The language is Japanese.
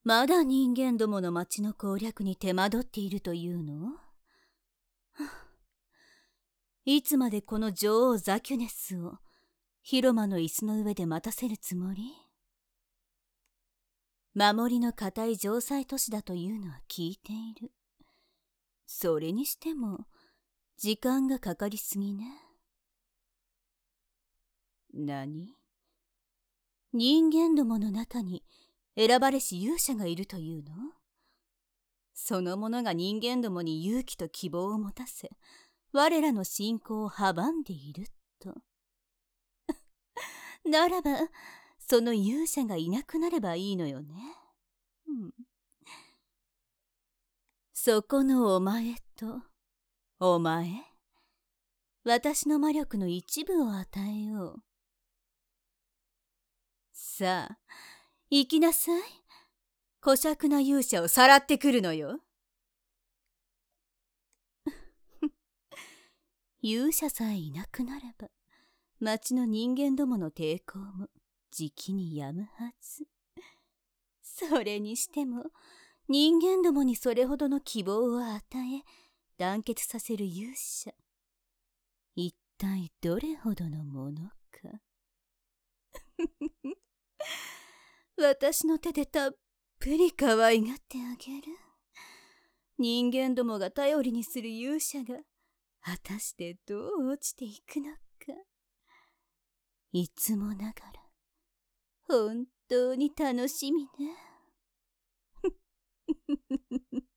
まだ人間どもの町の攻略に手間取っているというの？いつまでこの女王ザキュネスを広間の椅子の上で待たせるつもり？守りの固い城塞都市だというのは聞いている。それにしても時間がかかりすぎね。何？人間どもの中に選ばれし勇者がいるというの？その者が人間どもに勇気と希望を持たせ、我らの信仰を阻んでいると。ならば、その勇者がいなくなればいいのよね。そこのお前と、お前、私の魔力の一部を与えよう。さあ、行きなさい。小尺な勇者をさらってくるのよ。勇者さえいなくなれば、町の人間どもの抵抗もじきにやむはず。それにしても、人間どもにそれほどの希望を与え、団結させる勇者。一体どれほどのものか。私の手でたっぷり可愛がってあげる。人間どもが頼りにする勇者が果たしてどう落ちていくのか。いつもながら本当に楽しみね。